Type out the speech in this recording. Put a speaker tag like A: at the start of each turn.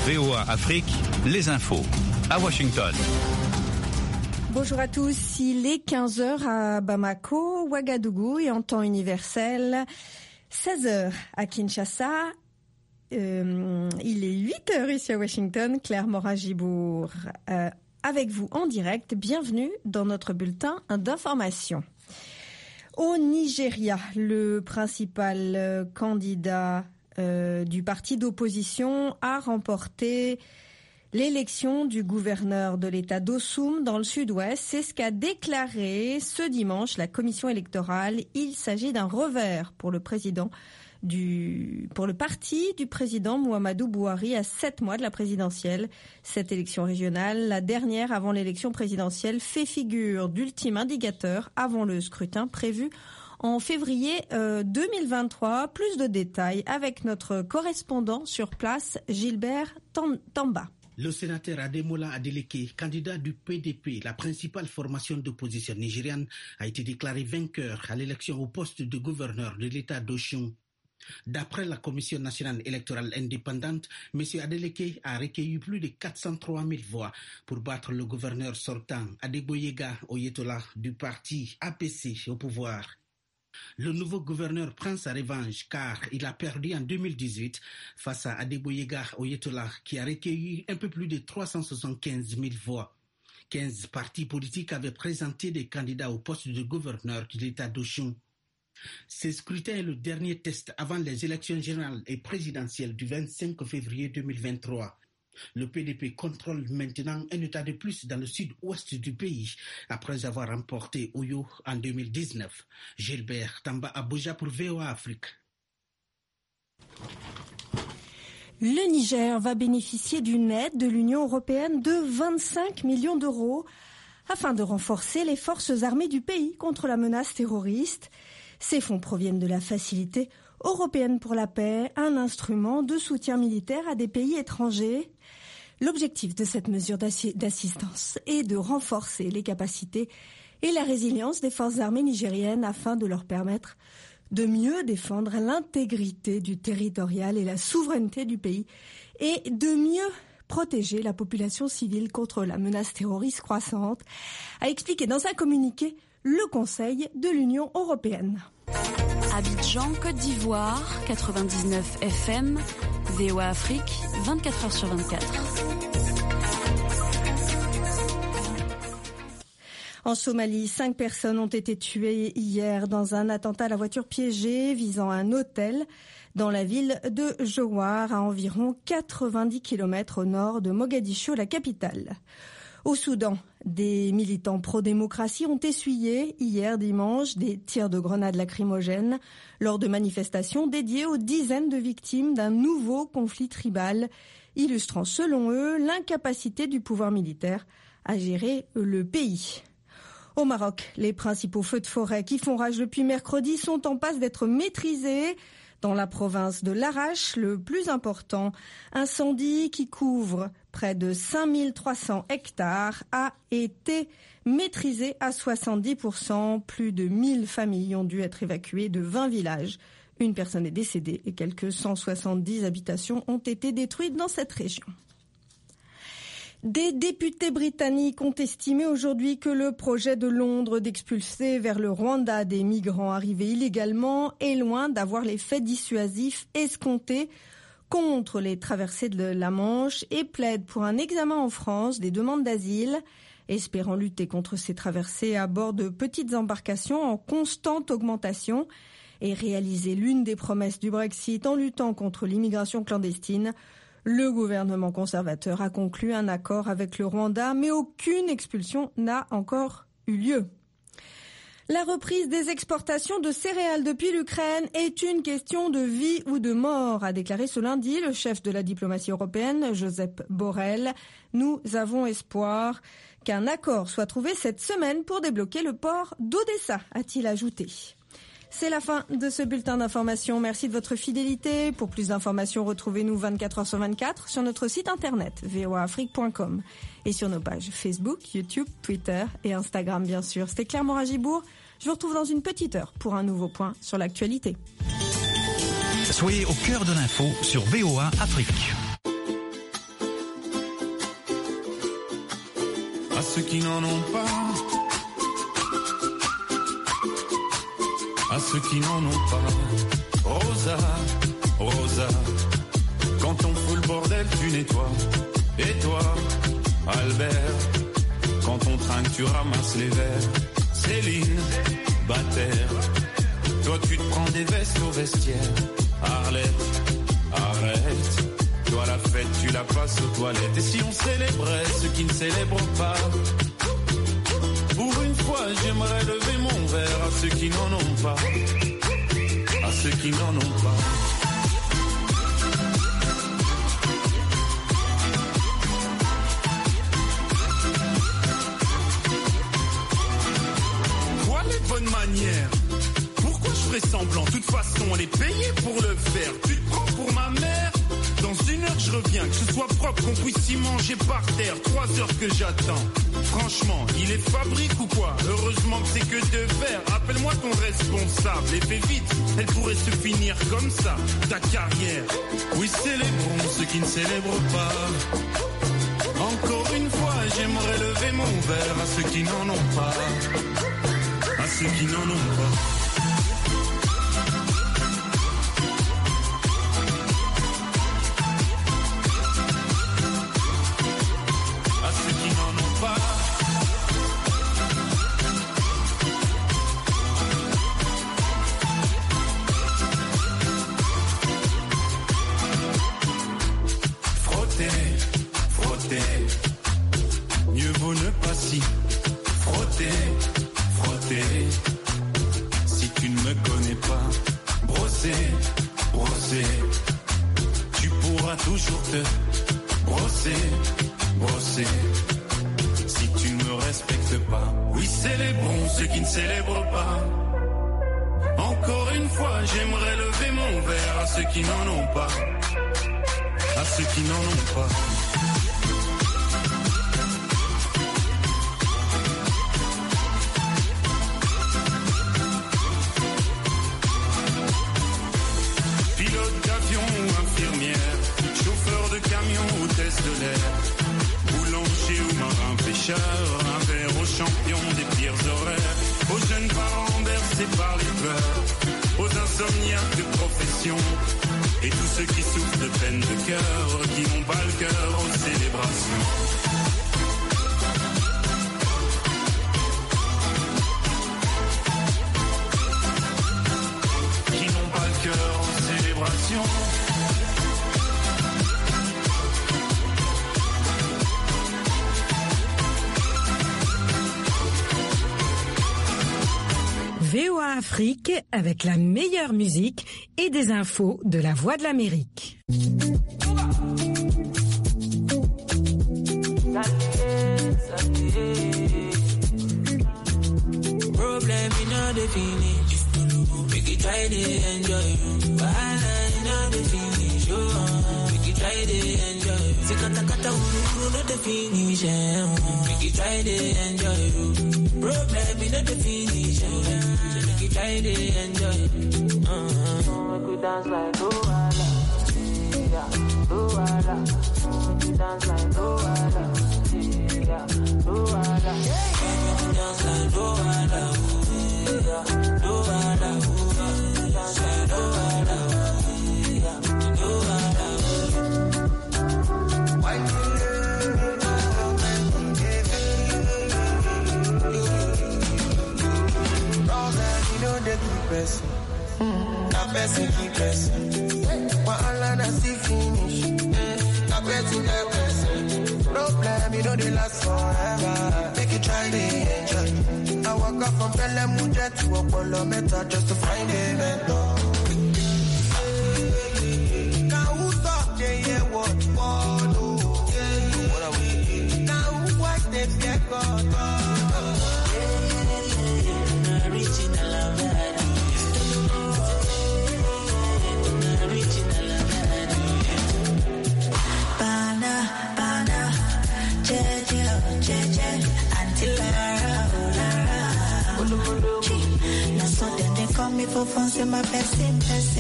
A: VOA Afrique, les infos à Washington.
B: Bonjour à tous, il est 15h à Bamako, Ouagadougou et en temps universel, 16h à Kinshasa. Il est 8h ici à Washington, Claire Morin-Gibour avec vous en direct. Bienvenue dans notre bulletin d'information. Au Nigeria, le principal candidat du parti d'opposition a remporté l'élection du gouverneur de l'État d'Ossum dans le sud-ouest. C'est ce qu'a déclaré ce dimanche la commission électorale. Il s'agit d'un revers pour le parti du président Muhammadu Buhari à 7 mois de la présidentielle. Cette élection régionale, la dernière avant l'élection présidentielle, fait figure d'ultime indicateur avant le scrutin prévu en février 2023. Plus de détails avec notre correspondant sur place, Gilbert Tamba.
C: Le sénateur Ademola Adeleke, candidat du PDP, la principale formation d'opposition nigériane, a été déclaré vainqueur à l'élection au poste de gouverneur de l'État d'Osun. D'après la Commission nationale électorale indépendante, M. Adeleke a recueilli plus de 403 000 voix pour battre le gouverneur sortant Adegboyega Oyetola du parti APC au pouvoir. Le nouveau gouverneur prend sa revanche car il a perdu en 2018 face à Adegboyega Oyetola qui a recueilli un peu plus de 375 000 voix. 15 partis politiques avaient présenté des candidats au poste de gouverneur de l'État d'Osun. Ce scrutin est le dernier test avant les élections générales et présidentielles du 25 février 2023. Le PDP contrôle maintenant un État de plus dans le sud-ouest du pays après avoir remporté Oyo en 2019. Gilbert Tamba Abuja pour VOA Afrique.
B: Le Niger va bénéficier d'une aide de l'Union européenne de 25 millions d'euros afin de renforcer les forces armées du pays contre la menace terroriste. Ces fonds proviennent de la Facilité européenne pour la paix, un instrument de soutien militaire à des pays étrangers. L'objectif de cette mesure d'assistance est de renforcer les capacités et la résilience des forces armées nigériennes afin de leur permettre de mieux défendre l'intégrité du territorial et la souveraineté du pays et de mieux protéger la population civile contre la menace terroriste croissante, a expliqué dans un communiqué le Conseil de l'Union européenne.
D: Abidjan, Côte d'Ivoire, 99 FM, VOA Afrique, 24h sur 24.
B: En Somalie, 5 personnes ont été tuées hier dans un attentat à la voiture piégée visant un hôtel dans la ville de Jowar, à environ 90 km au nord de Mogadiscio, la capitale. Au Soudan, des militants pro-démocratie ont essuyé hier dimanche des tirs de grenades lacrymogènes lors de manifestations dédiées aux dizaines de victimes d'un nouveau conflit tribal, illustrant selon eux l'incapacité du pouvoir militaire à gérer le pays. Au Maroc, les principaux feux de forêt qui font rage depuis mercredi sont en passe d'être maîtrisés. Dans la province de Larache, le plus important incendie qui couvre près de 5300 hectares a été maîtrisé à 70%. Plus de 1000 familles ont dû être évacuées de 20 villages. Une personne est décédée et quelques 170 habitations ont été détruites dans cette région. Des députés britanniques ont estimé aujourd'hui que le projet de Londres d'expulser vers le Rwanda des migrants arrivés illégalement est loin d'avoir l'effet dissuasif escompté contre les traversées de la Manche et plaident pour un examen en France des demandes d'asile, espérant lutter contre ces traversées à bord de petites embarcations en constante augmentation et réaliser l'une des promesses du Brexit en luttant contre l'immigration clandestine. Le gouvernement conservateur a conclu un accord avec le Rwanda, mais aucune expulsion n'a encore eu lieu. La reprise des exportations de céréales depuis l'Ukraine est une question de vie ou de mort, a déclaré ce lundi le chef de la diplomatie européenne, Josep Borrell. Nous avons espoir qu'un accord soit trouvé cette semaine pour débloquer le port d'Odessa, a-t-il ajouté. C'est la fin de ce bulletin d'information. Merci de votre fidélité. Pour plus d'informations, retrouvez-nous 24h sur 24 sur notre site internet voaafrique.com et sur nos pages Facebook, YouTube, Twitter et Instagram, bien sûr. C'était Claire Morin-Gibour. Je vous retrouve dans une petite heure pour un nouveau point sur l'actualité.
A: Soyez au cœur de l'info sur VOA Afrique.
E: ceux qui n'en ont pas, à ceux qui n'en ont pas. Rosa, Rosa, quand on fout le bordel, tu nettoies. Et toi, Albert, quand on trinque, tu ramasses les verres. Céline, Bataire, toi tu te prends des vestes au vestiaire. Arlette, arrête, toi la fête tu la passes aux toilettes. Et si on célébrait ceux qui ne célèbrent pas, pour une fois j'aimerais lever mon verre à ceux qui n'en ont pas, à ceux qui n'en ont pas. Bonne manière. Pourquoi je ferais semblant? De toute façon, on est payé pour le faire. Tu te prends pour ma mère? Dans 1 heure, je reviens. Que ce soit propre, qu'on puisse y manger par terre. 3 heures que j'attends. Franchement, il est fabrique ou quoi? Heureusement que c'est que de verre. Appelle-moi ton responsable et fais vite. Elle pourrait se finir comme ça, ta carrière. Oui, célébrons ceux qui ne célèbrent pas. Encore une fois, j'aimerais lever mon verre à ceux qui n'en ont pas, à ceux qui n'en ont pas. À ceux qui n'en ont pas. Frotter, frotter, mieux vaut ne pas s'y frotter. Si tu ne me connais pas, brosser, brosser, tu pourras toujours te brosser, brosser. Si tu ne me respectes pas, oui célébrons ceux qui ne célèbrent pas. Encore une fois, j'aimerais lever mon verre à ceux qui n'en ont pas, à ceux qui n'en ont pas. De l'air, boulanger ou marin pêcheur, un verre aux champions des pires horaires, aux jeunes parents bercés par les pleurs, aux insomniaques de profession, et tous ceux qui souffrent de peine de cœur, qui n'ont pas le cœur aux célébrations. Qui n'ont pas le cœur aux célébrations.
F: VOA Afrique avec la meilleure musique et des infos de la Voix de l'Amérique.
G: Problem in all the finish. We can try to enjoy. Wahala in all the finish. We can try to enjoy. Sikata kata uru no the finish. We can try to enjoy. Problem in all the finish. Try to enjoy. We could dance like Luala, yeah, Luala. We could dance like Luala, yeah, Luala. We could dance like Luala, yeah, Luala. We could dance like Luala, yeah, Luala. White. Na person keep person. Wahala na see finish. Na person get person. Problem you know they last forever. Make you try to enjoy. I walk up from Pelemuja to Opolo Meta just to find a mentor. Now who talk they hear what follow? Now who watch them get caught? Original love. Now so then they call me for fun, say my person.